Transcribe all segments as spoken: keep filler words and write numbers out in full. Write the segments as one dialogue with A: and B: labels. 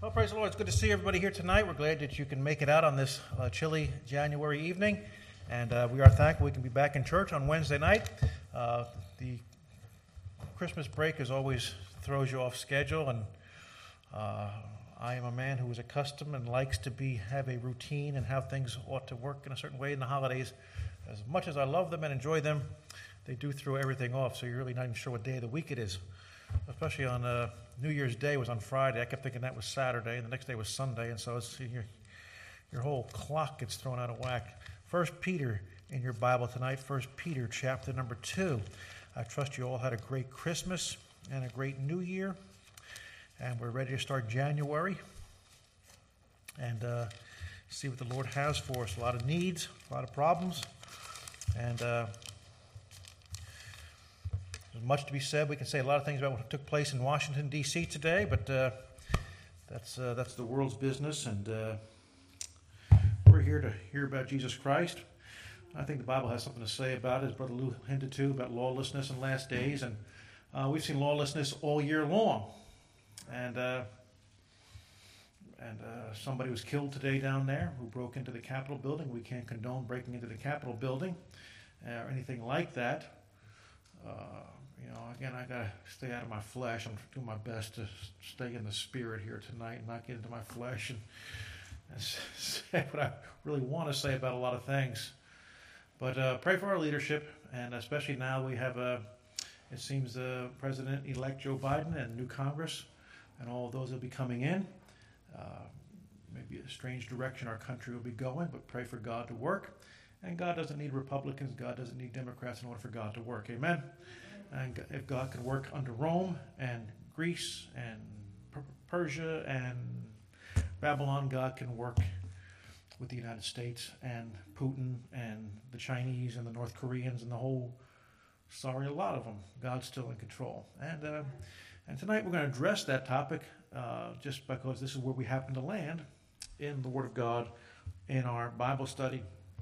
A: Well, praise the Lord. It's good to see everybody here tonight. We're glad that you can make it out on this uh, chilly January evening. And uh, we are thankful we can be back in church on Wednesday night. Uh, the Christmas break as always throws you off schedule. And uh, I am a man who is accustomed and likes to be have a routine and how things ought to work in a certain way in the holidays. As much as I love them and enjoy them, they do throw everything off. So you're really not even sure what day of the week it is. Especially on uh, New Year's Day was on Friday. I kept thinking that was Saturday, and the next day was Sunday, and so it's, your, your whole clock gets thrown out of whack. First Peter in your Bible tonight, First Peter chapter number two. I trust you all had a great Christmas and a great New Year, and we're ready to start January and uh, see what the Lord has for us. A lot of needs, a lot of problems, and uh, there's much to be said. We can say a lot of things about what took place in Washington, D C today, but uh, that's uh, that's the world's business, and uh, we're here to hear about Jesus Christ. I think the Bible has something to say about it, as Brother Lou hinted to, about lawlessness in last days, and uh, we've seen lawlessness all year long. And uh, and uh, somebody was killed today down there who broke into the Capitol building. We can't condone breaking into the Capitol building uh, or anything like that. Uh, You know, again, I got to stay out of my flesh. I'm doing my best to stay in the spirit here tonight and not get into my flesh and, and say what I really want to say about a lot of things. But uh, pray for our leadership, and especially now we have, uh, it seems, uh, President-elect Joe Biden and new Congress and all of those that will be coming in. Uh, maybe a strange direction our country will be going, but pray for God to work. And God doesn't need Republicans. God doesn't need Democrats in order for God to work. Amen? And if God can work under Rome and Greece and Persia and Babylon, God can work with the United States and Putin and the Chinese and the North Koreans and the whole, sorry, a lot of them. God's still in control. And uh, and tonight we're going to address that topic uh, just because this is where we happen to land in the Word of God in our Bible study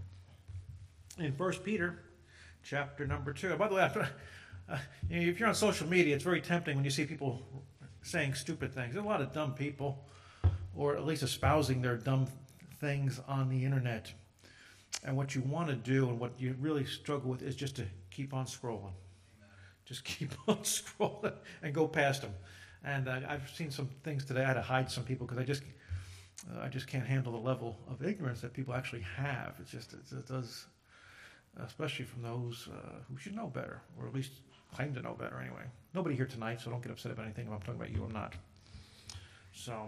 A: in First Peter chapter number two. By the way, after Uh, you know, if you're on social media, it's very tempting when you see people saying stupid things. There's a lot of dumb people, or at least espousing their dumb things on the internet. And what you want to do and what you really struggle with is just to keep on scrolling. Just keep on scrolling and go past them. And uh, I've seen some things today. I had to hide some people because I just uh, I just can't handle the level of ignorance that people actually have. It's just it, it does, especially from those uh, who should know better, or at least claim to know better anyway. Nobody here tonight, so don't get upset about anything if I'm talking about you or not. So,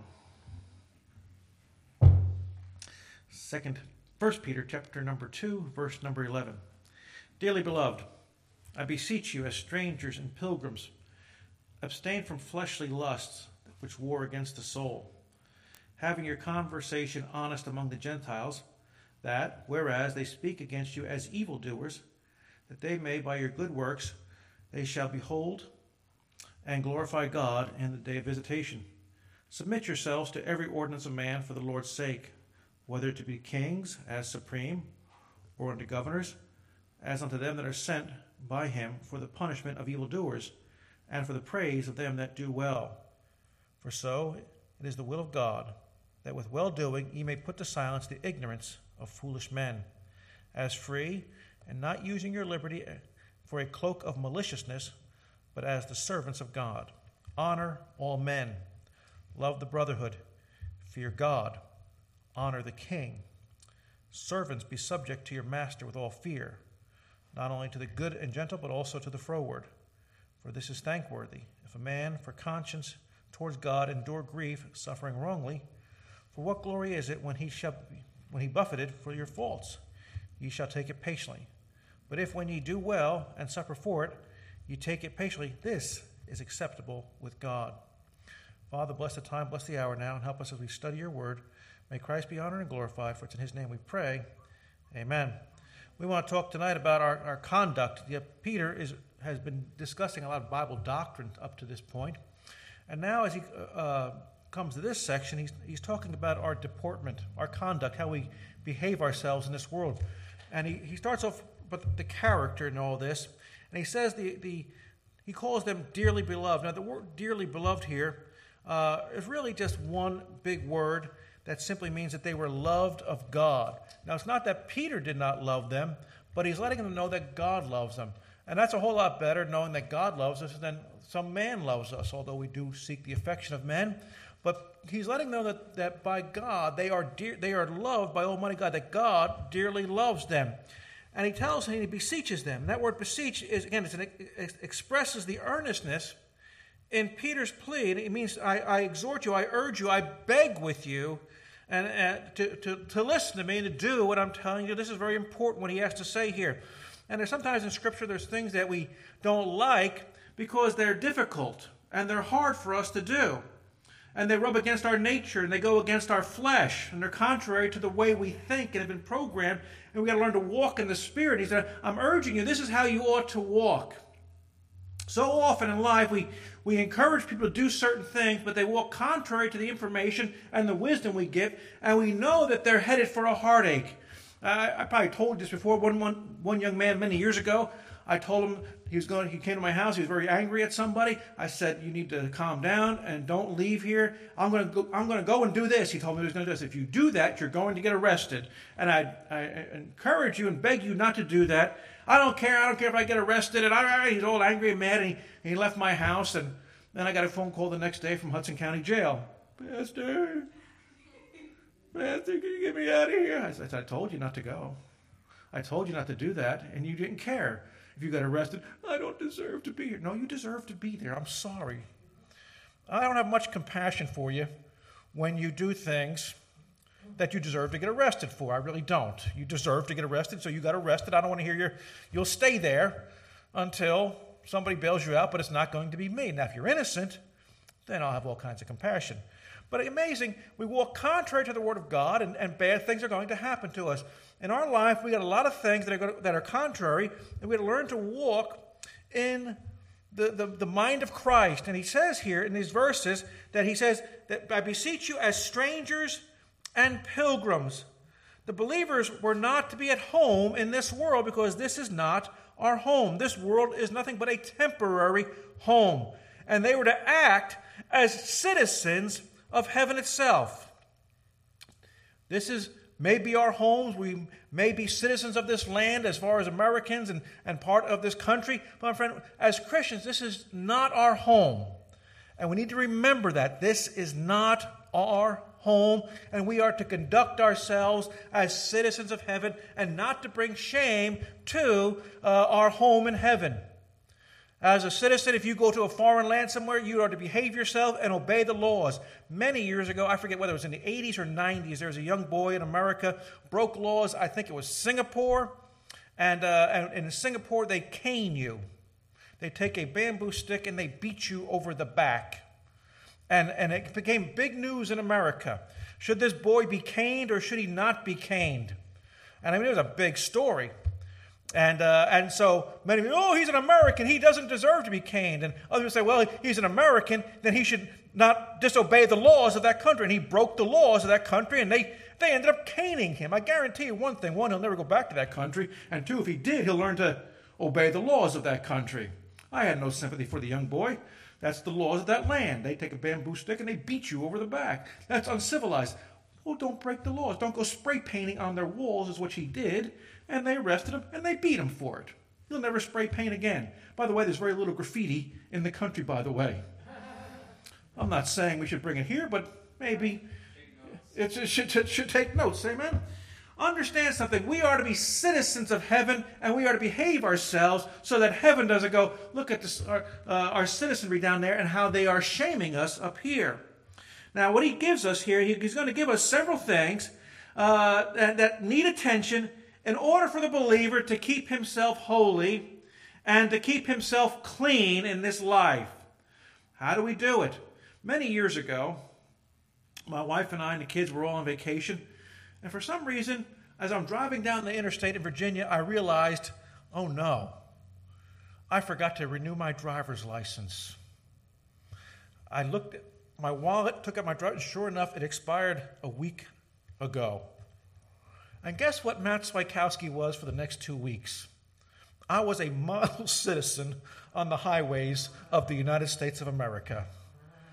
A: second, First Peter chapter number two, verse number eleven. Dearly beloved, I beseech you as strangers and pilgrims, abstain from fleshly lusts which war against the soul, having your conversation honest among the Gentiles, that, whereas they speak against you as evildoers, that they may by your good works they shall behold and glorify God in the day of visitation. Submit yourselves to every ordinance of man for the Lord's sake, whether to be kings as supreme, or unto governors, as unto them that are sent by him for the punishment of evildoers, and for the praise of them that do well. For so it is the will of God, that with well-doing ye may put to silence the ignorance of foolish men, as free, and not using your liberty for a cloak of maliciousness, but as the servants of God. Honor all men. Love the brotherhood. Fear God. Honor the king. Servants, be subject to your master with all fear, not only to the good and gentle, but also to the froward. For this is thankworthy, if a man for conscience towards God endure grief, suffering wrongly. For what glory is it when he shall when he buffeted for your faults? Ye shall take it patiently. But if when ye do well and suffer for it, ye take it patiently, this is acceptable with God. Father, bless the time, bless the hour now, and help us as we study your word. May Christ be honored and glorified, for it's in his name we pray. Amen. We want to talk tonight about our, our conduct. Yeah, Peter is, has been discussing a lot of Bible doctrine up to this point. And now as he uh, comes to this section, he's, he's talking about our deportment, our conduct, how we behave ourselves in this world. And he, he starts off with the character and all this. And he says the, the he calls them dearly beloved. Now the word dearly beloved here uh, is really just one big word that simply means that they were loved of God. Now, it's not that Peter did not love them, but he's letting them know that God loves them. And that's a whole lot better, knowing that God loves us than some man loves us, although we do seek the affection of men. But he's letting them know that, that by God, they are dear, they are loved by Almighty God, that God dearly loves them. And he tells them, he beseeches them. And that word beseech is, again, it's an, it expresses the earnestness in Peter's plea. And it means, I, I exhort you, I urge you, I beg with you, and uh, to, to, to listen to me and to do what I'm telling you. This is very important what he has to say here. And there's sometimes in Scripture there's things that we don't like because they're difficult and they're hard for us to do. And they rub against our nature and they go against our flesh. And they're contrary to the way we think and have been programmed. And we've got to learn to walk in the Spirit. He said, I'm urging you, this is how you ought to walk. So often in life we, we encourage people to do certain things, but they walk contrary to the information and the wisdom we give. And we know that they're headed for a heartache. Uh, I probably told you this before. One, one, one young man many years ago, I told him he was going. He came to my house. He was very angry at somebody. I said, "You need to calm down and don't leave here. I'm going to go. I'm going to go and do this." He told me he was going to do this. If you do that, you're going to get arrested. And I, I encourage you and beg you not to do that. I don't care. I don't care if I get arrested. And I, he's all angry and mad. And he, he left my house. And then I got a phone call the next day from Hudson County Jail. Pastor, Pastor, can you get me out of here? I said, I told you not to go. I told you not to do that, and you didn't care. If you got arrested, I don't deserve to be here. No, you deserve to be there. I'm sorry. I don't have much compassion for you when you do things that you deserve to get arrested for. I really don't. You deserve to get arrested, so you got arrested. I don't want to hear your, you'll stay there until somebody bails you out, but it's not going to be me. Now, if you're innocent, then I'll have all kinds of compassion. But amazing, we walk contrary to the Word of God, and, and bad things are going to happen to us. In our life, we got a lot of things that are going to, that are contrary, and we got to learn to walk in the, the, the mind of Christ. And he says here in these verses that he says that I beseech you as strangers and pilgrims. The believers were not to be at home in this world because this is not our home. This world is nothing but a temporary home. And they were to act as citizens of heaven itself. This is maybe our homes. We may be citizens of this land as far as Americans and, and part of this country. But my friend, as Christians, this is not our home. And we need to remember that. This is not our home. And we are to conduct ourselves as citizens of heaven and not to bring shame to uh, our home in heaven. As a citizen, if you go to a foreign land somewhere, you are to behave yourself and obey the laws. Many years ago, I forget whether it was in the eighties or nineties, there was a young boy in America, broke laws. I think it was Singapore. And, uh, and in Singapore, they cane you. They take a bamboo stick and they beat you over the back. And, and it became big news in America. Should this boy be caned or should he not be caned? And I mean, it was a big story. And uh, and so many people, oh, he's an American. He doesn't deserve to be caned. And others say, well, he's an American. Then he should not disobey the laws of that country. And he broke the laws of that country. And they, they ended up caning him. I guarantee you one thing. One, he'll never go back to that country. And two, if he did, he'll learn to obey the laws of that country. I had no sympathy for the young boy. That's the laws of that land. They take a bamboo stick and they beat you over the back. That's uncivilized. Well, don't break the laws. Don't go spray painting on their walls is what he did. And they arrested him, and they beat him for it. He'll never spray paint again. By the way, there's very little graffiti in the country, by the way. I'm not saying we should bring it here, but maybe it should, it should take notes. Amen? Understand something. We are to be citizens of heaven, and we are to behave ourselves so that heaven doesn't go, look at this, our, uh, our citizenry down there and how they are shaming us up here. Now, what he gives us here, he's going to give us several things uh, that, that need attention in order for the believer to keep himself holy and to keep himself clean in this life. How do we do it? Many years ago, my wife and I and the kids were all on vacation. And for some reason, as I'm driving down the interstate in Virginia, I realized, oh no, I forgot to renew my driver's license. I looked at my wallet, took out my driver's, sure enough, it expired a week ago. And guess what Matt Swikowski was for the next two weeks? I was a model citizen on the highways of the United States of America.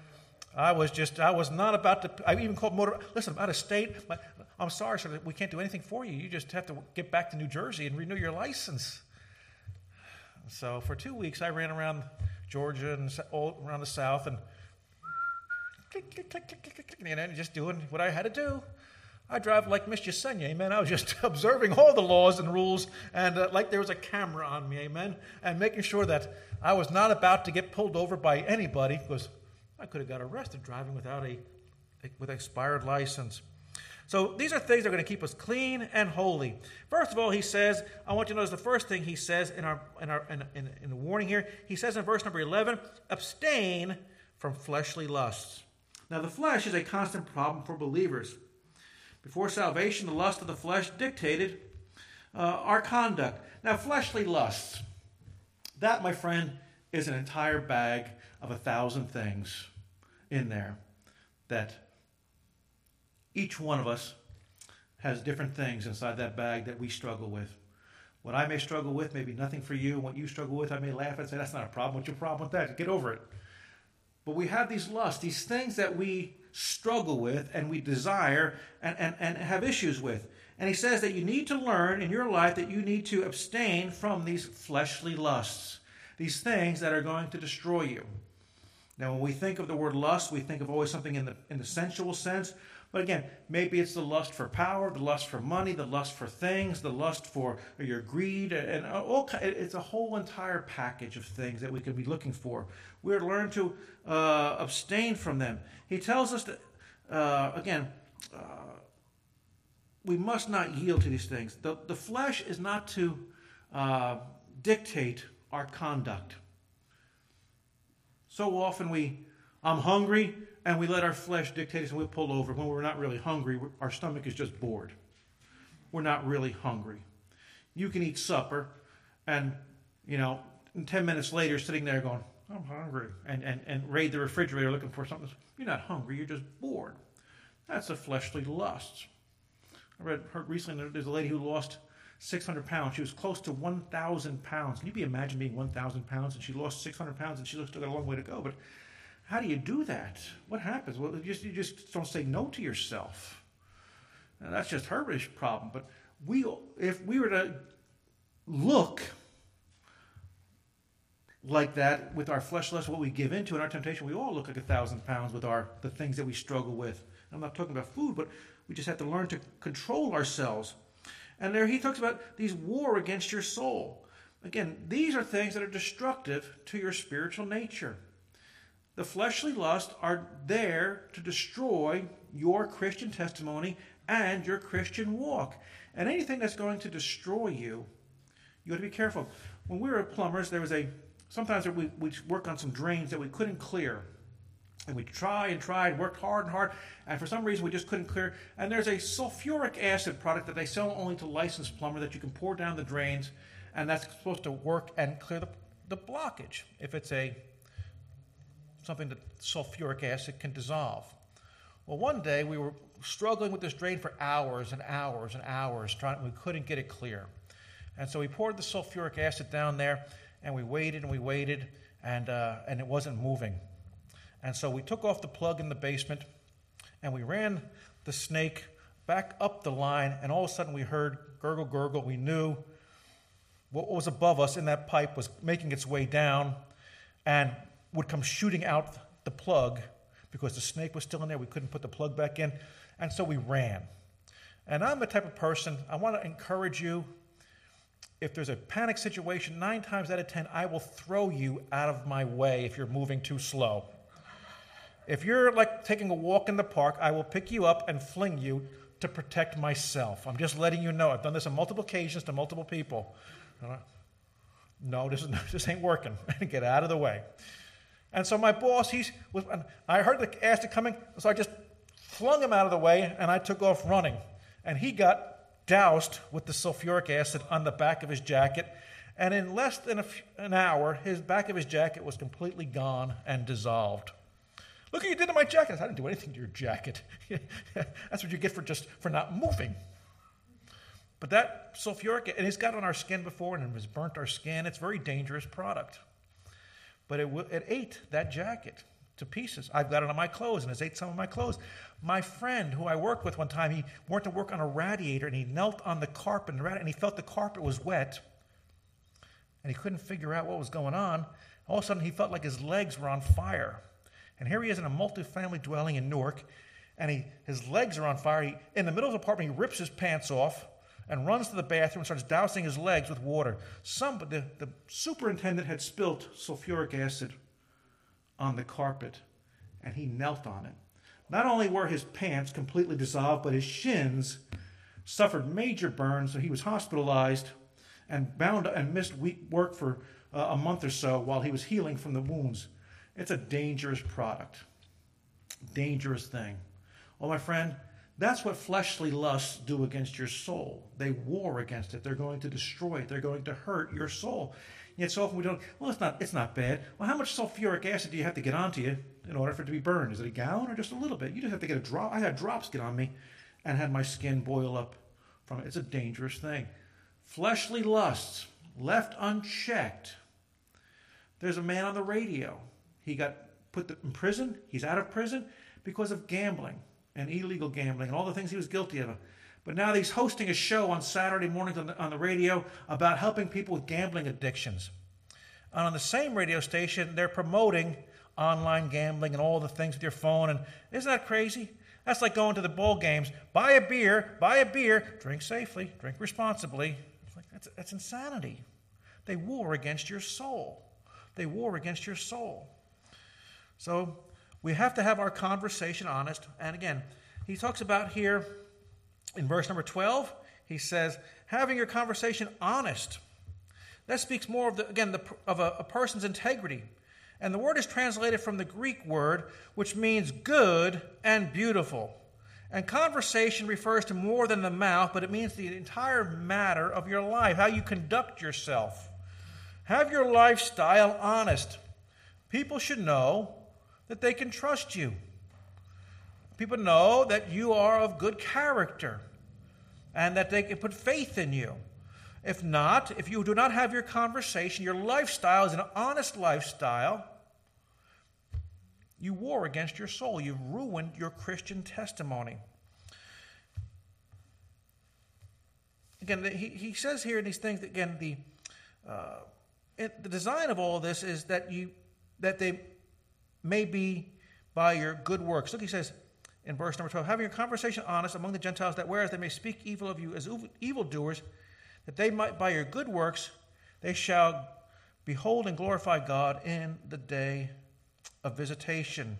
A: I was just, I was not about to, I even called motor, listen, I'm out of state. I'm sorry, sir, we can't do anything for you. You just have to get back to New Jersey and renew your license. So for two weeks, I ran around Georgia and all around the South and click, click, click, click, click, click, you know, just doing what I had to do. I drive like Miss Yesenia, amen. I was just observing all the laws and rules and uh, like there was a camera on me, amen, and making sure that I was not about to get pulled over by anybody because I could have got arrested driving without a with an expired license. So these are things that are going to keep us clean and holy. First of all, he says, I want you to notice the first thing he says in our in our in, in, in the warning here. He says in verse number eleven, abstain from fleshly lusts. Now the flesh is a constant problem for believers. Before salvation, the lust of the flesh dictated uh, our conduct. Now, fleshly lusts, that, my friend, is an entire bag of a thousand things in there that each one of us has different things inside that bag that we struggle with. What I may struggle with may be nothing for you. What you struggle with, I may laugh and say, that's not a problem. What's your problem with that? Get over it. But we have these lusts, these things that we struggle with and we desire and, and, and have issues with. And he says that you need to learn in your life that you need to abstain from these fleshly lusts, these things that are going to destroy you. Now, when we think of the word lust, we think of always something in the in the sensual sense. But again, maybe it's the lust for power, the lust for money, the lust for things, the lust for your greed, and all. It's a whole entire package of things that we could be looking for. We're to learn to uh, abstain from them. He tells us that, uh, again, uh, we must not yield to these things. The, the flesh is not to uh, dictate our conduct. So often we, I'm hungry, and we let our flesh dictate us and we pull over. When we're not really hungry, our stomach is just bored. We're not really hungry. You can eat supper and, you know, and ten minutes later sitting there going, I'm hungry, and, and, and raid the refrigerator looking for something. You're not hungry, you're just bored. That's a fleshly lust. I read heard recently there's a lady who lost six hundred pounds. She was close to one thousand pounds. Can you be imagine being one thousand pounds and she lost six hundred pounds and she still got a long way to go? But how do you do that? What happens? Well, you just, you just don't say no to yourself. Now, that's just her problem. But we, if we were to look like that with our flesh lust, what we give into in our temptation, we all look like a thousand pounds with our the things that we struggle with. I'm not talking about food, but we just have to learn to control ourselves. And there he talks about these war against your soul. Again, these are things that are destructive to your spiritual nature. The fleshly lusts are there to destroy your Christian testimony and your Christian walk. And anything that's going to destroy you, you got to be careful. When we were plumbers, there was a, sometimes we we work on some drains that we couldn't clear. And we tried and tried, worked hard and hard, and for some reason we just couldn't clear. And there's a sulfuric acid product that they sell only to licensed plumber that you can pour down the drains, and that's supposed to work and clear the, the blockage if it's a something that sulfuric acid can dissolve. Well, one day we were struggling with this drain for hours and hours and hours, trying, we couldn't get it clear. And so we poured the sulfuric acid down there, and we waited and we waited, and uh, and it wasn't moving. And so we took off the plug in the basement, and we ran the snake back up the line, and all of a sudden we heard gurgle, gurgle. We knew what was above us in that pipe was making its way down and would come shooting out the plug because the snake was still in there. We couldn't put the plug back in, and so we ran. And I'm the type of person, I want to encourage you, if there's a panic situation, nine times out of ten, I will throw you out of my way if you're moving too slow. If you're like taking a walk in the park, I will pick you up and fling you to protect myself. I'm just letting you know. I've done this on multiple occasions to multiple people. No, this, is, this ain't working. Get out of the way. And so my boss, he's was. I heard the acid coming, so I just flung him out of the way, and I took off running. And he got doused with the sulfuric acid on the back of his jacket, and in less than a few, an hour, his back of his jacket was completely gone and dissolved. Look what you did to my jacket. I said, I didn't do anything to your jacket. That's what you get for just for not moving. But that sulfuric, and it's got on our skin before, and it has burnt our skin. It's a very dangerous product. But it, it ate that jacket to pieces. I've got it on my clothes, and it's ate some of my clothes. My friend who I worked with one time, he went to work on a radiator, and he knelt on the carpet, and he felt the carpet was wet, and he couldn't figure out what was going on. All of a sudden, he felt like his legs were on fire. And here he is in a multifamily dwelling in Newark, and he, his legs are on fire. He, in the middle of the apartment, he rips his pants off and runs to the bathroom and starts dousing his legs with water. Some, the, the superintendent had spilt sulfuric acid on the carpet, and he knelt on it. Not only were his pants completely dissolved, but his shins suffered major burns, so he was hospitalized and bound and missed week work for uh, a month or so while he was healing from the wounds. It's a dangerous product, dangerous thing. Well, my friend, that's what fleshly lusts do against your soul. They war against it. They're going to destroy it. They're going to hurt your soul. Yet so often we don't, well, it's not it's not bad. Well, how much sulfuric acid do you have to get onto you in order for it to be burned? Is it a gallon or just a little bit? You just have to get a drop. I had drops get on me and had my skin boil up from it. It's a dangerous thing. Fleshly lusts, left unchecked. There's a man on the radio. He got put in prison. He's out of prison because of gambling and illegal gambling and all the things he was guilty of. But now he's hosting a show on Saturday mornings on the, on the radio about helping people with gambling addictions. And on the same radio station, they're promoting online gambling and all the things with your phone. And isn't that crazy? That's like going to the ball games. Buy a beer, buy a beer, drink safely, drink responsibly. It's like, that's, that's insanity. They war against your soul. They war against your soul. So we have to have our conversation honest. And again, he talks about here in verse number twelve, he says, having your conversation honest. That speaks more of, the, again, the, of a, a person's integrity. And the word is translated from the Greek word, which means good and beautiful. And conversation refers to more than the mouth, but it means the entire matter of your life, how you conduct yourself. Have your lifestyle honest. People should know that they can trust you. People know that you are of good character and that they can put faith in you. If not, if you do not have your conversation, your lifestyle is an honest lifestyle, you war against your soul. You've ruined your Christian testimony. Again, he, he says here in these things, again, the uh, it, the design of all of this is that you that they may be by your good works. Look, he says in verse number twelve, having your conversation honest among the Gentiles, that whereas they may speak evil of you as evildoers, that they might by your good works they shall behold and glorify God in the day of visitation.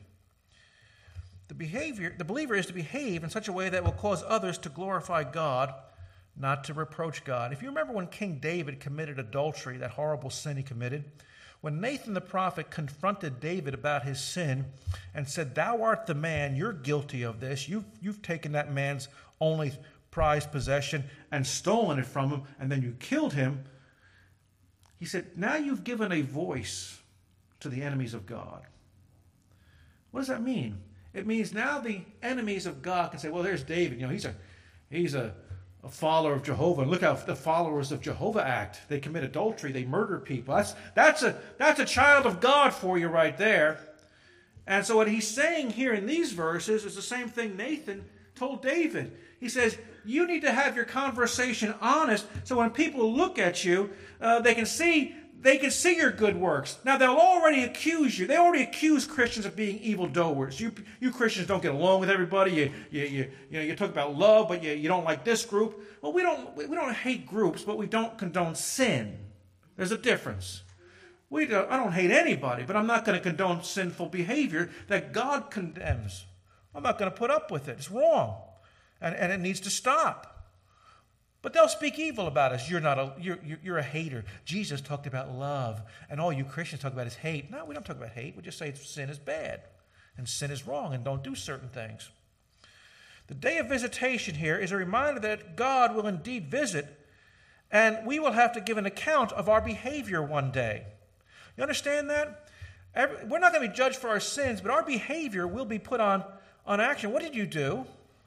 A: The behavior, the believer is to behave in such a way that will cause others to glorify God, not to reproach God. If you remember when King David committed adultery, that horrible sin he committed, when Nathan the prophet confronted David about his sin and said, thou art the man, you're guilty of this, you've, you've taken that man's only prized possession and stolen it from him, and then you killed him, he said, now you've given a voice to the enemies of God. What does that mean? It means now the enemies of God can say, well, there's David, you know, he's a he's a a follower of Jehovah. And look how the followers of Jehovah act. They commit adultery. They murder people. That's, that's, a, that's a child of God for you right there. And so what he's saying here in these verses is the same thing Nathan told David. He says, you need to have your conversation honest so when people look at you, uh, they can see they can see your good works. Now, they'll already accuse you. They already accuse Christians of being evildoers. You, you Christians don't get along with everybody. You, you, you, you know, you talk about love, but you, you don't like this group. Well, we don't, we don't hate groups, but we don't condone sin. There's a difference. We don't, I don't hate anybody, but I'm not going to condone sinful behavior that God condemns. I'm not going to put up with it. It's wrong, and, and it needs to stop. But they'll speak evil about us. You're not a you're you're a hater. Jesus talked about love, and all you Christians talk about is hate. No, we don't talk about hate. We just say sin is bad, and sin is wrong, and don't do certain things. The day of visitation here is a reminder that God will indeed visit, and we will have to give an account of our behavior one day. You understand that? Every, we're not going to be judged for our sins, but our behavior will be put on on action. What did you do?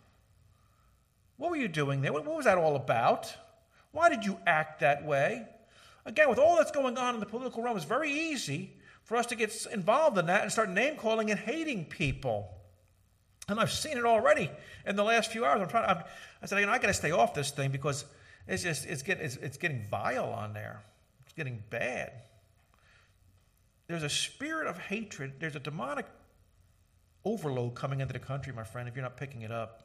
A: What were you doing there? What was that all about? Why did you act that way? Again, with all that's going on in the political realm, it's very easy for us to get involved in that and start name-calling and hating people. And I've seen it already in the last few hours. I'm trying. I'm, I said, you know, I got to stay off this thing because it's just it's getting it's, it's getting vile on there. It's getting bad. There's a spirit of hatred. There's a demonic overload coming into the country, my friend, if you're not picking it up.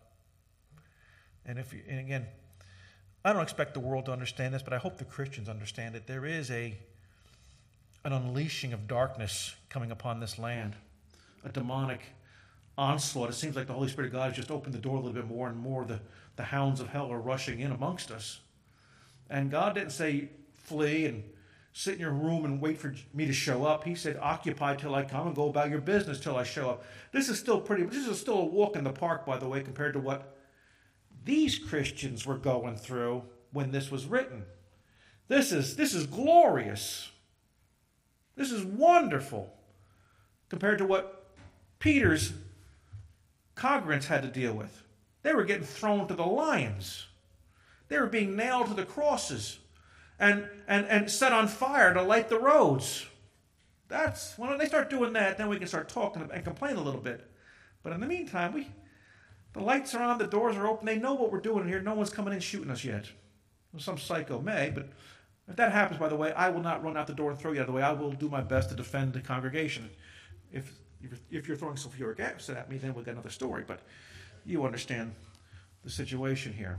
A: And if you, and again, I don't expect the world to understand this, but I hope the Christians understand it. There is a an unleashing of darkness coming upon this land, a demonic onslaught. It seems like the Holy Spirit of God has just opened the door a little bit more and more. The, the hounds of hell are rushing in amongst us. And God didn't say flee and sit in your room and wait for me to show up. He said occupy till I come and go about your business till I show up. This is still pretty, this is still a walk in the park, by the way, compared to what these Christians were going through when this was written. This is, this is glorious. This is wonderful compared to what Peter's congregants had to deal with. They were getting thrown to the lions. They were being nailed to the crosses and, and, and set on fire to light the roads. That's when they start doing that, then we can start talking and complain a little bit. But in the meantime, we the lights are on, the doors are open. They know what we're doing here. No one's coming in shooting us yet. Some psycho may, but if that happens, by the way, I will not run out the door and throw you out of the way. I will do my best to defend the congregation. If if you're throwing sulfuric acid at me, then we've got another story. But you understand the situation here.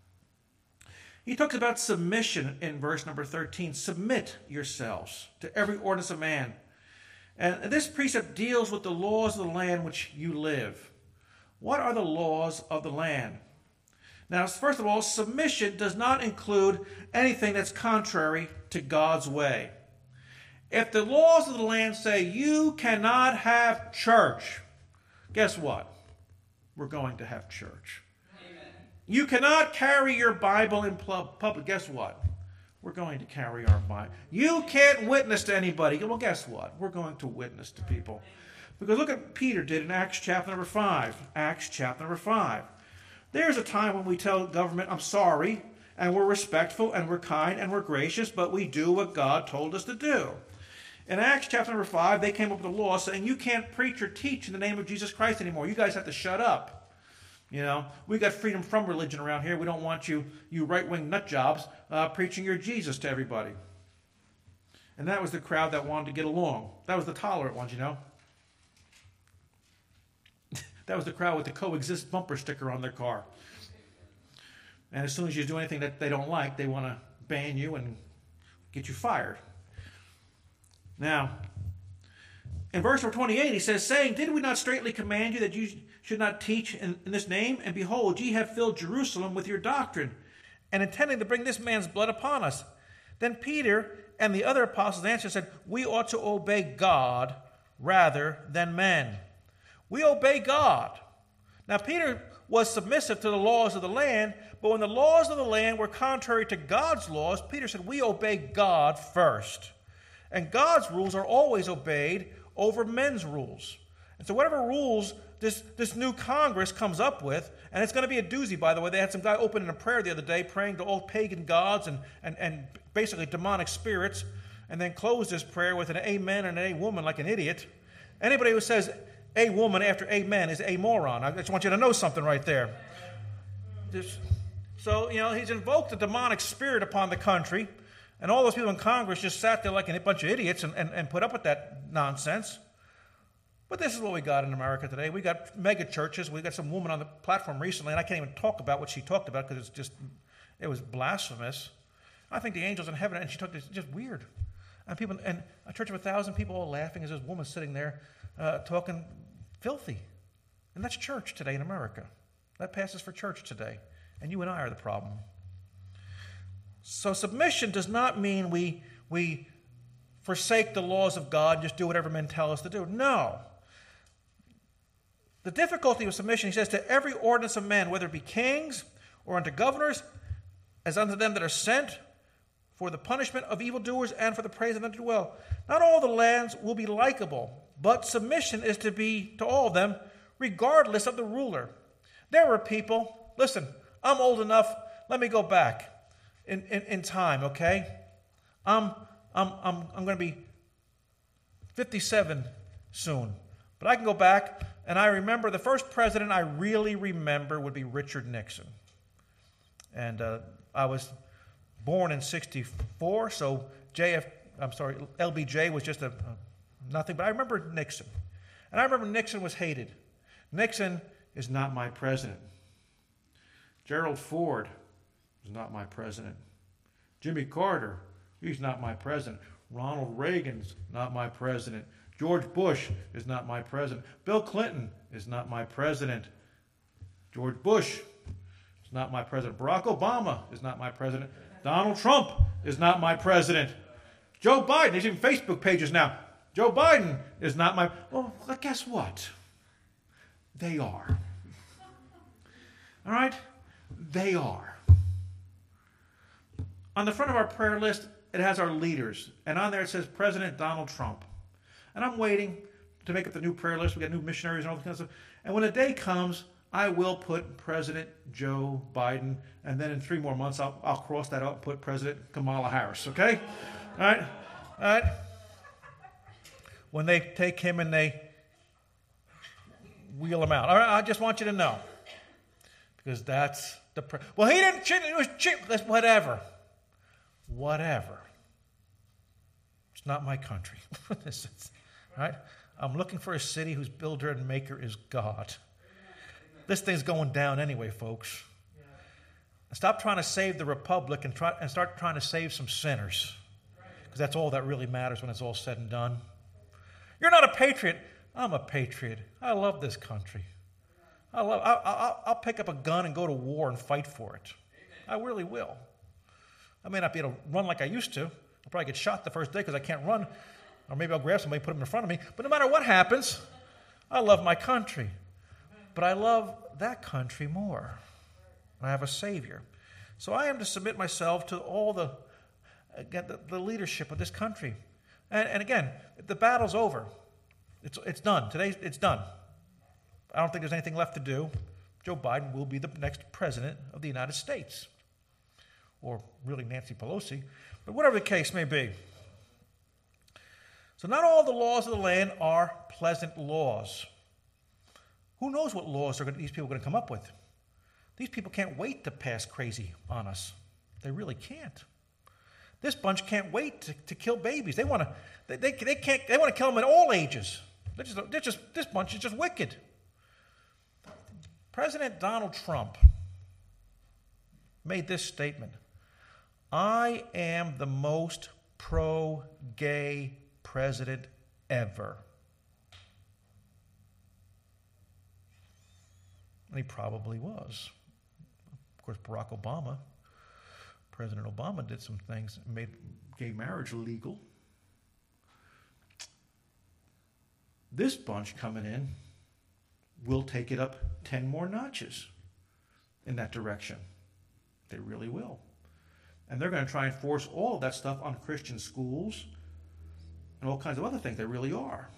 A: He talks about submission in verse number thirteen. Submit yourselves to every ordinance of man. And this precept deals with the laws of the land which you live. What are the laws of the land? Now, first of all, submission does not include anything that's contrary to God's way. If the laws of the land say you cannot have church, guess what? We're going to have church. Amen. You cannot carry your Bible in public. Guess what? We're going to carry our Bible. You can't witness to anybody. Well, guess what? We're going to witness to people. Because look what Peter did in Acts chapter number five. Acts chapter number five. There's a time when we tell government, I'm sorry, and we're respectful, and we're kind, and we're gracious, but we do what God told us to do. In Acts chapter number five, they came up with a law saying you can't preach or teach in the name of Jesus Christ anymore. You guys have to shut up. You know, we got freedom from religion around here. We don't want you, you right-wing nut jobs, uh, preaching your Jesus to everybody. And that was the crowd that wanted to get along. That was the tolerant ones, you know. That was the crowd with the coexist bumper sticker on their car. And as soon as you do anything that they don't like, they want to ban you and get you fired. Now, in verse twenty-eight, he says, saying, did we not straitly command you that you should not teach in, in this name? And behold, ye have filled Jerusalem with your doctrine, and intending to bring this man's blood upon us. Then Peter and the other apostles answered and said, we ought to obey God rather than men. We obey God. Now, Peter was submissive to the laws of the land, but when the laws of the land were contrary to God's laws, Peter said, we obey God first. And God's rules are always obeyed over men's rules. And so whatever rules this, this new Congress comes up with, and it's going to be a doozy, by the way. They had some guy open in a prayer the other day praying to all pagan gods and, and, and basically demonic spirits, and then closed his prayer with an amen and an a woman like an idiot. Anybody who says a woman after amen is a moron. I just want you to know something right there. Just, so, you know, he's invoked a demonic spirit upon the country, and all those people in Congress just sat there like a bunch of idiots and, and, and put up with that nonsense. But this is what we got in America today. We got mega churches. We got some woman on the platform recently, and I can't even talk about what she talked about because it's just, it was blasphemous. I think the angels in heaven, and she talked, it's just weird. And people, and a church of a thousand people all laughing as this woman sitting there uh, talking filthy. And that's church today in America. That passes for church today. And you and I are the problem. So submission does not mean we, we forsake the laws of God and just do whatever men tell us to do. No. The difficulty with submission, he says, to every ordinance of men, whether it be kings or unto governors, as unto them that are sent, for the punishment of evildoers and for the praise of them that do well. Not all the lands will be likable, but submission is to be to all of them, regardless of the ruler. There were people, listen, I'm old enough, let me go back in, in, in time, okay? I'm, I'm, I'm, I'm going to be fifty-seven soon. But I can go back, and I remember the first president I really remember would be Richard Nixon. And uh, I was born in sixty-four, so J F, I'm sorry, L B J was just a, a nothing. But I remember Nixon. And I remember Nixon was hated. Nixon is not my president. Gerald Ford is not my president. Jimmy Carter, he's not my president. Ronald Reagan's not my president. George Bush is not my president. Bill Clinton is not my president. George Bush is not my president. Barack Obama is not my president. Donald Trump is not my president. Joe Biden, there's even Facebook pages now. Joe Biden is not my... Well, guess what? They are. All right? They are. On the front of our prayer list, it has our leaders. And on there it says President Donald Trump. And I'm waiting to make up the new prayer list. We got new missionaries and all this kind of stuff. And when the day comes, I will put President Joe Biden. And then in three more months, I'll, I'll cross that out and put President Kamala Harris. Okay? All right? All right? When they take him and they wheel him out. All right? I just want you to know. Because that's the... Pre- well, he didn't cheat. It was cheat. Whatever. Whatever. It's not my country. This is, right? I'm looking for a city whose builder and maker is God. This thing's going down anyway, folks. Stop trying to save the republic and try and start trying to save some sinners. Because that's all that really matters when it's all said and done. You're not a patriot. I'm a patriot. I love this country. I love. I, I, I'll pick up a gun and go to war and fight for it. I really will. I may not be able to run like I used to. I'll probably get shot the first day because I can't run. Or maybe I'll grab somebody and put them in front of me. But no matter what happens, I love my country. But I love that country more. I have a Savior. So I am to submit myself to all the, again, the, the leadership of this country. And, and again, the battle's over. It's, it's done. Today, it's done. I don't think there's anything left to do. Joe Biden will be the next president of the United States. Or really Nancy Pelosi. But whatever the case may be. So not all the laws of the land are pleasant laws. Who knows what laws are going to, these people are going to come up with? These people can't wait to pass crazy on us. They really can't. This bunch can't wait to, to kill babies. They want to. They, they, they can't. They want to kill them at all ages. They're just, they're just. This bunch is just wicked. President Donald Trump made this statement: "I am the most pro-gay president ever." And he probably was. Of course, Barack Obama, President Obama, did some things that made gay marriage legal. This bunch coming in will take it up ten more notches in that direction. They really will. And they're going to try and force all of that stuff on Christian schools and all kinds of other things. They really are.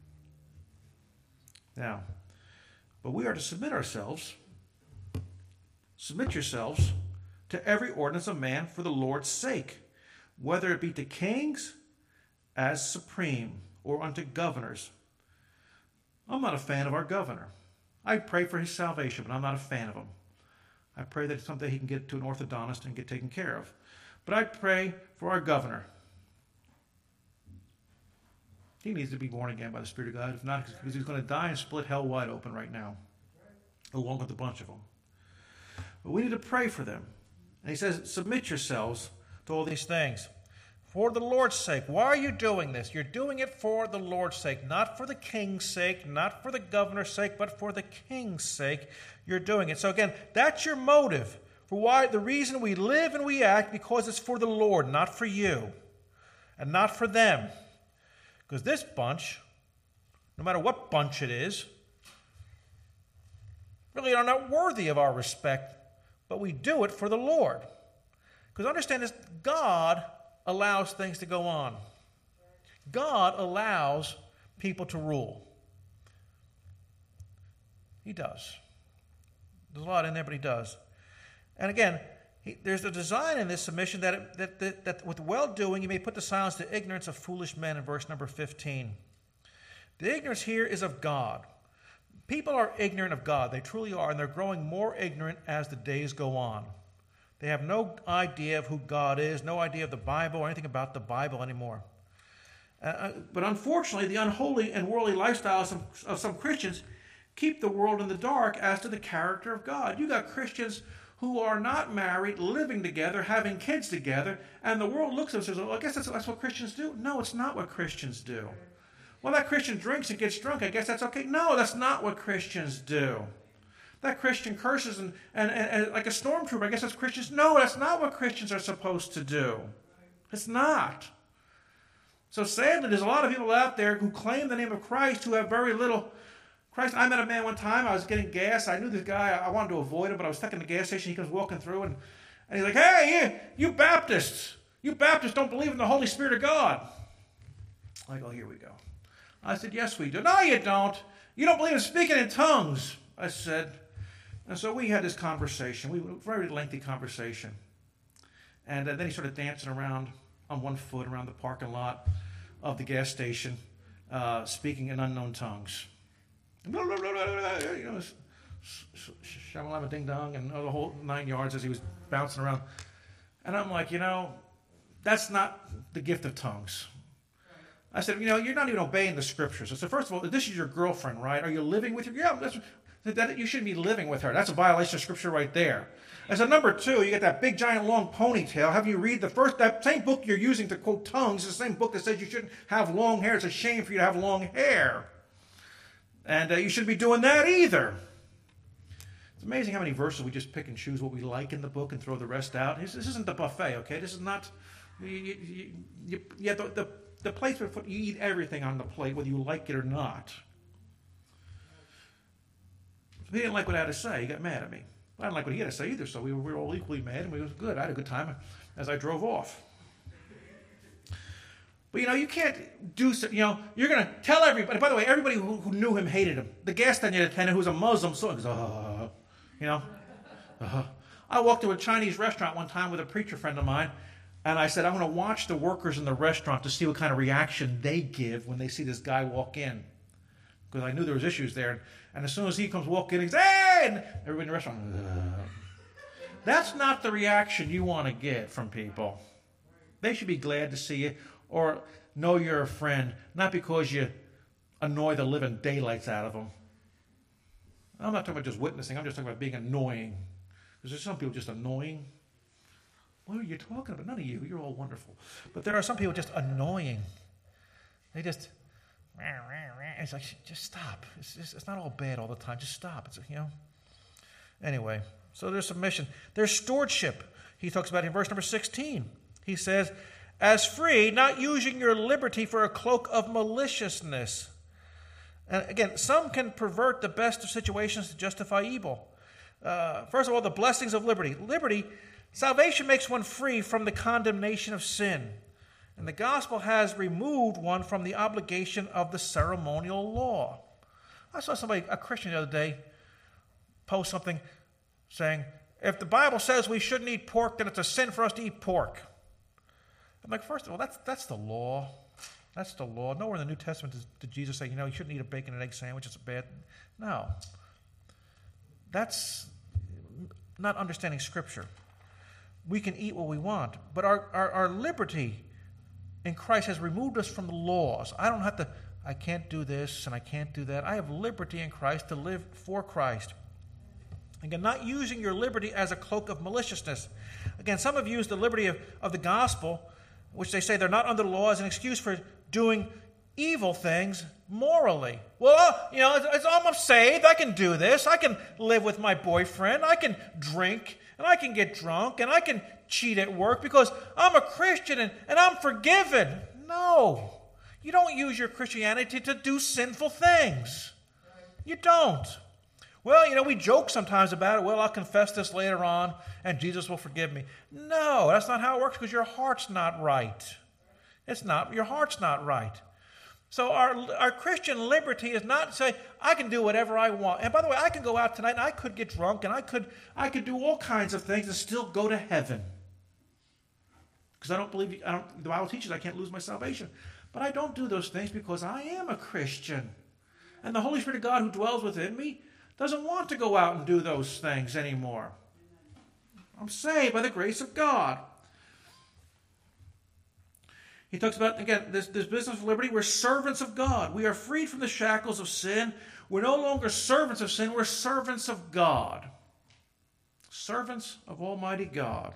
A: Now, but we are to submit ourselves, submit yourselves to every ordinance of man for the Lord's sake, whether it be to kings as supreme or unto governors. I'm not a fan of our governor. I pray for his salvation, but I'm not a fan of him. I pray that someday he can get to an orthodontist and get taken care of. But I pray for our governor. He needs to be born again by the Spirit of God. If not, because he's going to die and split hell wide open right now, along with a bunch of them. But we need to pray for them. And he says, submit yourselves to all these things. For the Lord's sake. Why are you doing this? You're doing it for the Lord's sake. Not for the king's sake, not for the governor's sake, but for the king's sake. You're doing it. So again, that's your motive. For why the reason we live and we act, because it's for the Lord, not for you. And not for them. Because this bunch, no matter what bunch it is, really are not worthy of our respect, but we do it for the Lord. Because understand this, God allows things to go on. God allows people to rule. He does. There's a lot in there, but he does. And again, he, there's a design in this submission that, it, that, that, that with well-doing you may put to silence the ignorance of foolish men in verse number fifteen. The ignorance here is of God. People are ignorant of God. They truly are, and they're growing more ignorant as the days go on. They have no idea of who God is, no idea of the Bible or anything about the Bible anymore. Uh, but unfortunately, the unholy and worldly lifestyle of some, of some Christians keep the world in the dark as to the character of God. You got Christians who are not married, living together, having kids together, and the world looks at them and says, well, I guess that's, that's what Christians do. No, it's not what Christians do. Well, that Christian drinks and gets drunk, I guess that's okay. No, that's not what Christians do. That Christian curses and, and, and, and like a stormtrooper, I guess that's Christians. No, that's not what Christians are supposed to do. It's not. So sadly, there's a lot of people out there who claim the name of Christ who have very little Christ. I met a man one time, I was getting gas. I knew this guy, I wanted to avoid him, but I was stuck in the gas station. He comes walking through, and, and he's like, hey, you, you Baptists, you Baptists don't believe in the Holy Spirit of God. I go, here we go. I said, yes, we do. No, you don't. You don't believe in speaking in tongues, I said. And so we had this conversation, we very lengthy conversation. And uh, then he started dancing around on one foot around the parking lot of the gas station, uh, speaking in unknown tongues. Blah, blah, blah, blah, blah, you know, shamalama ding dong, and the whole nine yards as he was bouncing around. And I'm like, you know, that's not the gift of tongues. I said, you know, you're not even obeying the scriptures. I said, first of all, this is your girlfriend, right? Are you living with her? Yeah, that's, that, you shouldn't be living with her. That's a violation of scripture right there. I said, number two, you got that big, giant, long ponytail. Have you read the first, that same book you're using to quote tongues, is the same book that says you shouldn't have long hair. It's a shame for you to have long hair. And uh, you shouldn't be doing that either. It's amazing how many verses we just pick and choose what we like in the book and throw the rest out. This, this isn't the buffet, okay? This is not, you, you, you, yeah, the, the The place where you eat everything on the plate, whether you like it or not. He didn't like what I had to say. He got mad at me. I didn't like what he had to say either, so we were, we were all equally mad, and we was good. I had a good time as I drove off. But, you know, you can't do so, you know, you're going to tell everybody. By the way, everybody who, who knew him hated him. The gas station attendant who was a Muslim saw him, goes, uh, you know. Uh, I walked to a Chinese restaurant one time with a preacher friend of mine, and I said, I'm going to watch the workers in the restaurant to see what kind of reaction they give when they see this guy walk in. Because I knew there was issues there. And as soon as he comes walking in, he's, hey! And everybody in the restaurant, ugh. That's not the reaction you want to get from people. They should be glad to see you or know you're a friend, not because you annoy the living daylights out of them. I'm not talking about just witnessing. I'm just talking about being annoying. Because there's some people just annoying. What are you talking about? None of you. You're all wonderful. But there are some people just annoying. They just, it's like, just stop. It's just, it's not all bad all the time. Just stop. It's, you know. Anyway, so there's submission. There's stewardship. He talks about it in verse number sixteen. He says, as free, not using your liberty for a cloak of maliciousness. And again, some can pervert the best of situations to justify evil. Uh, first of all, the blessings of liberty. Liberty, salvation makes one free from the condemnation of sin. And the gospel has removed one from the obligation of the ceremonial law. I saw somebody, a Christian the other day, post something saying, if the Bible says we shouldn't eat pork, then it's a sin for us to eat pork. I'm like, first of all, that's that's the law. That's the law. Nowhere in the New Testament does, did Jesus say, you know, you shouldn't eat a bacon and egg sandwich. It's a bad. No. That's not understanding Scripture. We can eat what we want, but our, our, our liberty in Christ has removed us from the laws. I don't have to, I can't do this and I can't do that. I have liberty in Christ to live for Christ. Again, not using your liberty as a cloak of maliciousness. Again, some have used the liberty of, of the gospel, which they say they're not under the law, as an excuse for doing evil things morally. Well, you know, it's, it's, I'm saved. I can do this. I can live with my boyfriend. I can drink, and I can get drunk, and I can cheat at work because I'm a Christian and, and I'm forgiven. No. You don't use your Christianity to do sinful things. You don't. Well, you know, we joke sometimes about it. Well, I'll confess this later on, and Jesus will forgive me. No, that's not how it works because your heart's not right. It's not. Your heart's not right. So our our Christian liberty is not to say, I can do whatever I want. And by the way, I can go out tonight and I could get drunk and I could I could do all kinds of things and still go to heaven. Because I don't believe, I don't, the Bible teaches I can't lose my salvation. But I don't do those things because I am a Christian. And the Holy Spirit of God who dwells within me doesn't want to go out and do those things anymore. I'm saved by the grace of God. He talks about, again, this, this business of liberty. We're servants of God. We are freed from the shackles of sin. We're no longer servants of sin. We're servants of God. Servants of Almighty God.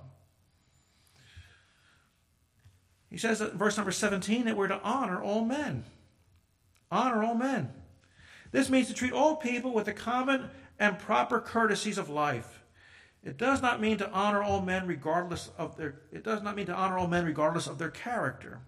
A: He says in verse number seventeen that we're to honor all men. Honor all men. This means to treat all people with the common and proper courtesies of life. It does not mean to honor all men regardless of their it does not mean to honor all men regardless of their character.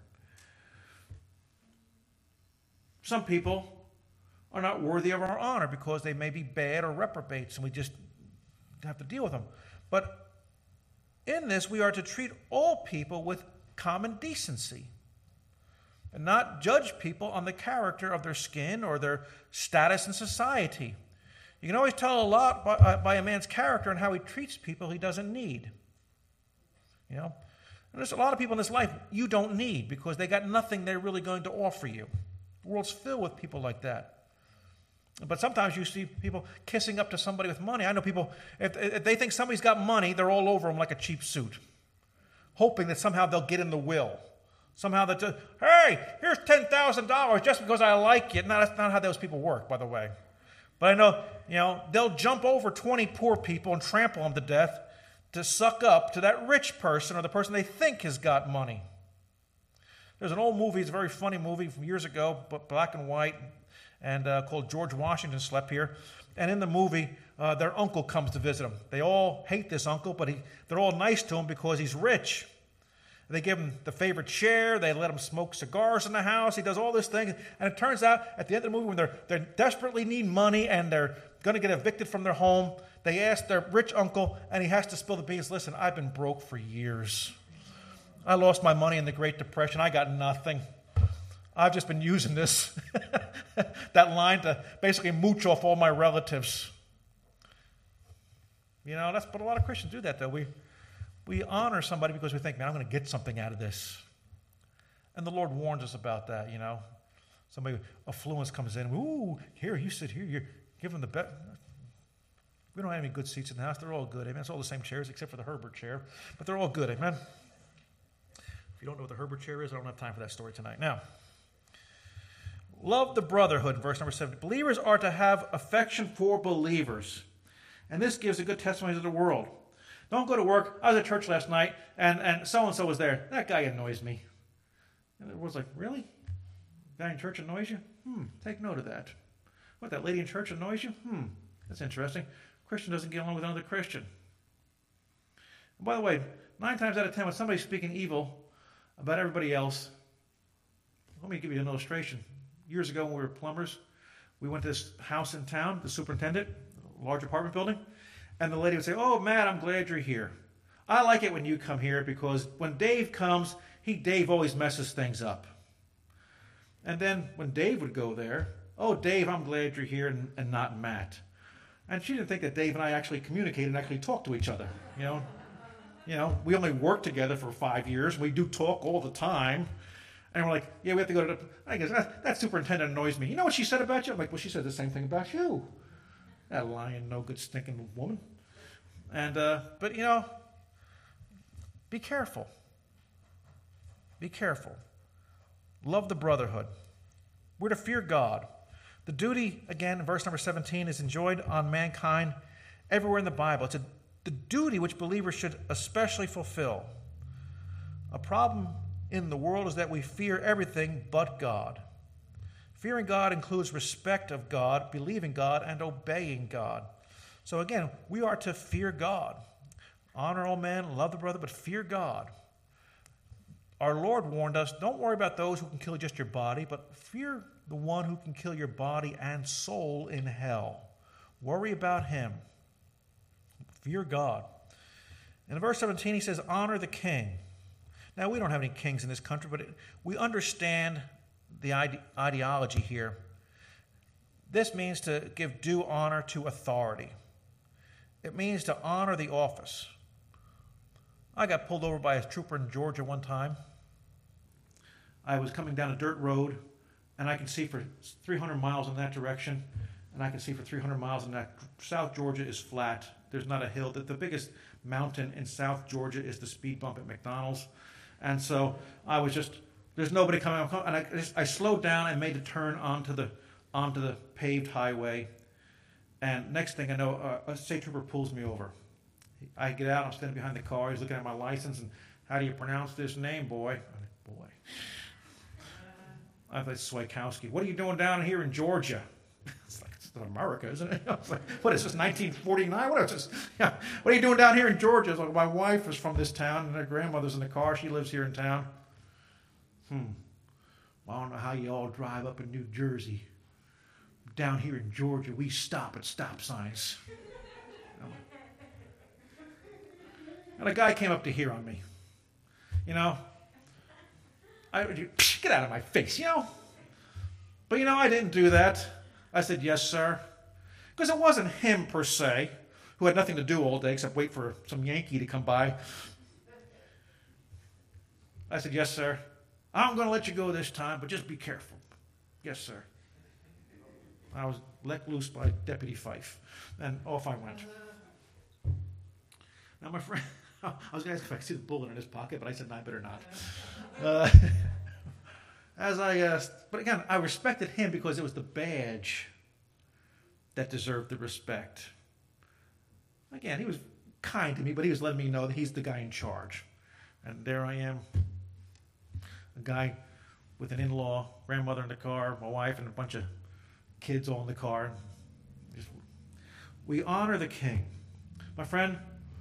A: Some people are not worthy of our honor because they may be bad or reprobates, and we just have to deal with them. But in this, we are to treat all people with common decency and not judge people on the character of their skin or their status in society. You can always tell a lot by, uh, by a man's character and how he treats people he doesn't need. You know, and there's a lot of people in this life you don't need because they got nothing they're really going to offer you. The world's filled with people like that. But sometimes you see people kissing up to somebody with money. I know people, if, if they think somebody's got money, they're all over them like a cheap suit, hoping that somehow they'll get in the will. Somehow they'll just, hey, here's ten thousand dollars just because I like you. No, that's not how those people work, by the way. But I know, you know, they'll jump over twenty poor people and trample them to death to suck up to that rich person or the person they think has got money. There's an old movie, it's a very funny movie from years ago, but black and white, and uh, called George Washington Slept Here. And in the movie, uh, their uncle comes to visit them. They all hate this uncle, but he, they're all nice to him because he's rich. They give him the favorite chair. They let him smoke cigars in the house. He does all this thing. And it turns out at the end of the movie, when they're, they desperately need money and they're going to get evicted from their home, they ask their rich uncle, and he has to spill the beans. Listen, I've been broke for years. I lost my money in the Great Depression. I got nothing. I've just been using this, that line to basically mooch off all my relatives. You know, that's, but a lot of Christians do that, though. We, we honor somebody because we think, man, I'm going to get something out of this. And the Lord warns us about that, you know. Somebody, affluence comes in, ooh, here, you sit here, you give them the best. We don't have any good seats in the house. They're all good, amen. It's all the same chairs except for the Herbert chair, but they're all good, amen. If you don't know what the Herbert chair is, I don't have time for that story tonight. Now, love the brotherhood, verse number seven. Believers are to have affection for believers. And this gives a good testimony to the world. Don't go to work. I was at church last night, and, and so-and-so was there. That guy annoys me. And the world's like, really? The guy in church annoys you? Hmm, take note of that. What, that lady in church annoys you? Hmm, that's interesting. Christian doesn't get along with another Christian. And by the way, nine times out of ten, when somebody's speaking evil about everybody else, let me give you an illustration. Years ago when we were plumbers, we went to this house in town, the superintendent, a large apartment building, and the lady would say, oh, Matt, I'm glad you're here. I like it when you come here because when Dave comes, he Dave always messes things up. And then when Dave would go there, oh, Dave, I'm glad you're here and, and not Matt. And she didn't think that Dave and I actually communicated and actually talked to each other. You know, you know, we only worked together for five years. We do talk all the time. And we're like, yeah, we have to go to the, I guess that, that superintendent annoys me. You know what she said about you? I'm like, well, she said the same thing about you. That lying, no good, stinking woman. And, uh, but, you know, be careful. Be careful. Love the brotherhood. We're to fear God. The duty, again, in verse number seventeen, is enjoined on mankind everywhere in the Bible. It's a, the duty which believers should especially fulfill. A problem in the world is that we fear everything but God. Fearing God includes respect of God, believing God, and obeying God. So again, we are to fear God. Honor all men, love the brother, but fear God. Our Lord warned us, don't worry about those who can kill just your body, but fear the one who can kill your body and soul in hell. Worry about him. Fear God. And in verse seventeen, he says, honor the king. Now, we don't have any kings in this country, but it, we understand the ide- ideology here. This means to give due honor to authority. It means to honor the office. I got pulled over by a trooper in Georgia one time. I was coming down a dirt road, and I can see for three hundred miles in that direction, and I can see for three hundred miles in that. South Georgia is flat. There's not a hill. The, the biggest mountain in South Georgia is the speed bump at McDonald's. And so I was just, there's nobody coming. And I, just, I slowed down and made a turn onto the onto the paved highway. And next thing I know, uh, a state trooper pulls me over. I get out, I'm standing behind the car. He's looking at my license, and how do you pronounce this name, boy? I'm like, boy. I thought, Swikowski. What are you doing down here in Georgia? It's like, it's America, isn't it? I was like, what is this, nineteen forty-nine? What is this? Yeah. What are you doing down here in Georgia? I was like, my wife is from this town, and her grandmother's in the car. She lives here in town. Hmm. Well, I don't know how you all drive up in New Jersey. Down here in Georgia, we stop at stop signs. And a guy came up to here on me. You know, I get out of my face, you know. But, you know, I didn't do that. I said, yes, sir. Because it wasn't him, per se, who had nothing to do all day except wait for some Yankee to come by. I said, yes, sir. I'm going to let you go this time, but just be careful. Yes, sir. I was let loose by Deputy Fife, and off I went. Now, my friend, I was going to ask if I could see the bullet in his pocket, but I said, no, I better not. Uh, as I, uh, but again, I respected him because it was the badge that deserved the respect. Again, he was kind to me, but he was letting me know that he's the guy in charge. And there I am, a guy with an in-law, grandmother in the car, my wife, and a bunch of kids all in the car. Just, we honor the king. My friend,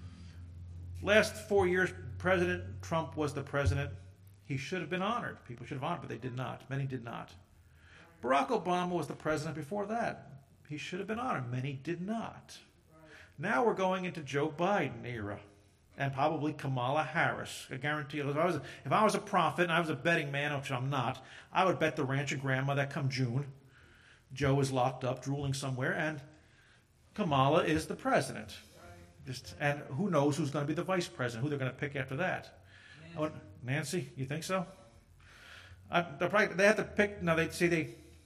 A: last four years, President Trump was the president. He should have been honored. People should have honored, but they did not. Many did not. Barack Obama was the president before that. He should have been honored. Many did not. Now we're going into Joe Biden era, and probably Kamala Harris. I guarantee you, if I was, if I was a prophet and I was a betting man, which I'm not, I would bet the ranch and grandma that come June, Joe is locked up, drooling somewhere, and Kamala is the president. Just, and who knows who's going to be the vice president, who they're going to pick after that. Nancy, oh, Nancy you think so? I, probably, they have to pick, now they see they,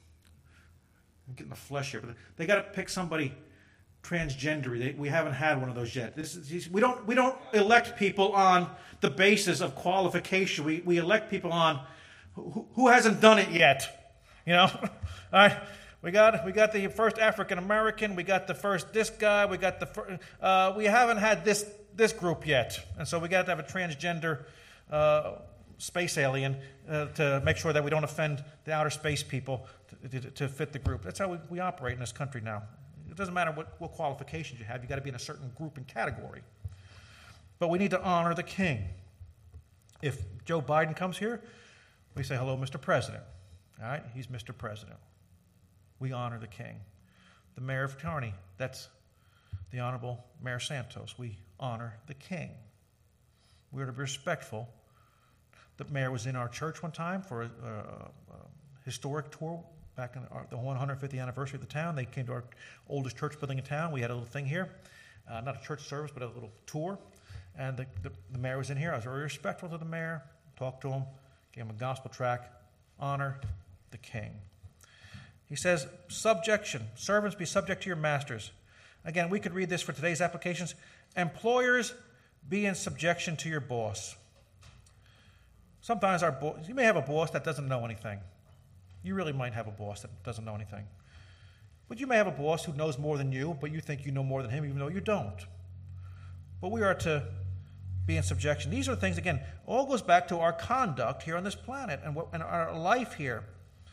A: I'm getting the flesh here, but they got to pick somebody transgender. They, we haven't had one of those yet. This is, we don't we don't elect people on the basis of qualification. We we elect people on who, who hasn't done it yet. You know, all right. We got we got the first African American. We got the first this guy. We got the first, uh, we haven't had this this group yet, and so we got to have a transgender uh, space alien uh, to make sure that we don't offend the outer space people to, to, to fit the group. That's how we, we operate in this country now. It doesn't matter what, what qualifications you have. You've got to be in a certain group and category. But we need to honor the king. If Joe Biden comes here, we say, hello, Mister President. All right? He's Mister President. We honor the king. The mayor of Kearney, that's the Honorable Mayor Santos. We honor the king. We're to be respectful. The mayor was in our church one time for a, a, a historic tour back in our, the one hundred fiftieth anniversary of the town. They came to our oldest church building in town. We had a little thing here. Uh, not a church service, but a little tour. And the, the, the mayor was in here. I was very respectful to the mayor, talked to him, gave him a gospel tract, honor the king. He says, subjection. Servants, be subject to your masters. Again, we could read this for today's applications. Employers, be in subjection to your boss. Sometimes our bo- you may have a boss that doesn't know anything. You really might have a boss that doesn't know anything. But you may have a boss who knows more than you, but you think you know more than him, even though you don't. But we are to be in subjection. These are things, again, all goes back to our conduct here on this planet and, what, and our life here.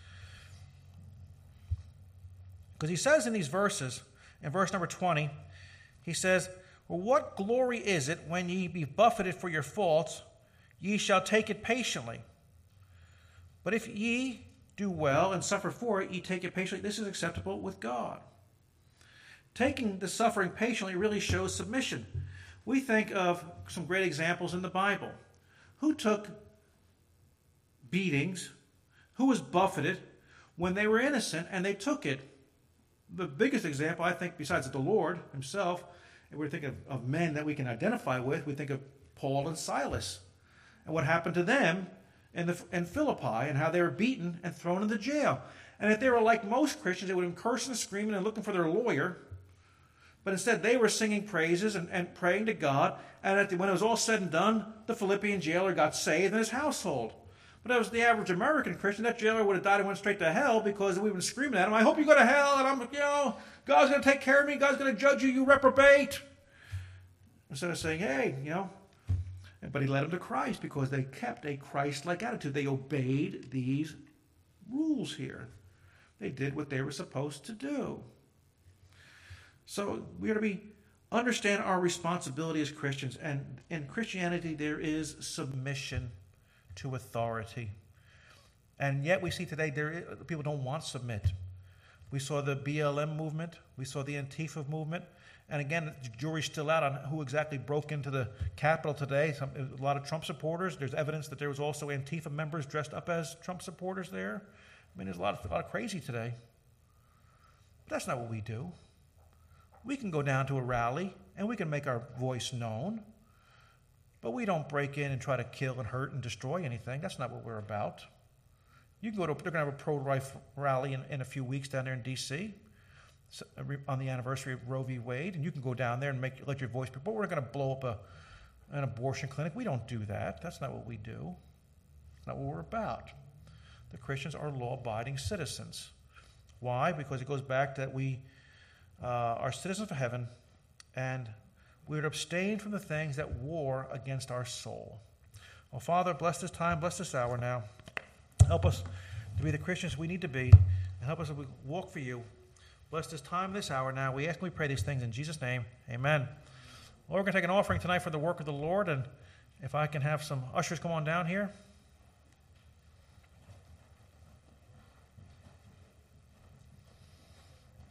A: Because he says in these verses, in verse number twenty, he says, well, what glory is it when ye be buffeted for your faults? Ye shall take it patiently. But if ye do well and suffer for it, ye take it patiently. This is acceptable with God. Taking the suffering patiently really shows submission. We think of some great examples in the Bible. Who took beatings? Who was buffeted when they were innocent and they took it? The biggest example, I think, besides the Lord himself, and we think of, of men that we can identify with, we think of Paul and Silas. And what happened to them in, the, in Philippi and how they were beaten and thrown into jail. And if they were like most Christians, they would have been cursing and screaming and looking for their lawyer. But instead, they were singing praises and, and praying to God. And at the, when it was all said and done, the Philippian jailer got saved in his household. But that was the average American Christian. That jailer would have died and went straight to hell because we've been screaming at him, I hope you go to hell, and I'm, you know, God's going to take care of me. God's going to judge you, you reprobate. Instead of saying, hey, you know. But he led them to Christ because they kept a Christ-like attitude. They obeyed these rules here. They did what they were supposed to do. So we are to be understand our responsibility as Christians. And in Christianity, there is submission to authority. And yet we see today there people don't want to submit. We saw the B L M movement. We saw the Antifa movement. And again, the jury's still out on who exactly broke into the Capitol today. Some, a lot of Trump supporters. There's evidence that there was also Antifa members dressed up as Trump supporters there. I mean, there's a lot of, a lot of crazy today. But that's not what we do. We can go down to a rally and we can make our voice known. But we don't break in and try to kill and hurt and destroy anything. That's not what we're about. You can go to, they're going to have a pro-life rally in, in a few weeks down there in D C on the anniversary of Roe v. Wade, and you can go down there and make let your voice be. But we're not going to blow up a, an abortion clinic. We don't do that. That's not what we do. That's not what we're about. The Christians are law-abiding citizens. Why? Because it goes back that we uh, are citizens of heaven, and we are to abstain from the things that war against our soul. Well, Father, bless this time, bless this hour now. Help us to be the Christians we need to be, and help us as we walk for you. Bless this time, this hour now. We ask and we pray these things in Jesus' name. Amen. Well, we're going to take an offering tonight for the work of the Lord, and if I can have some ushers come on down here.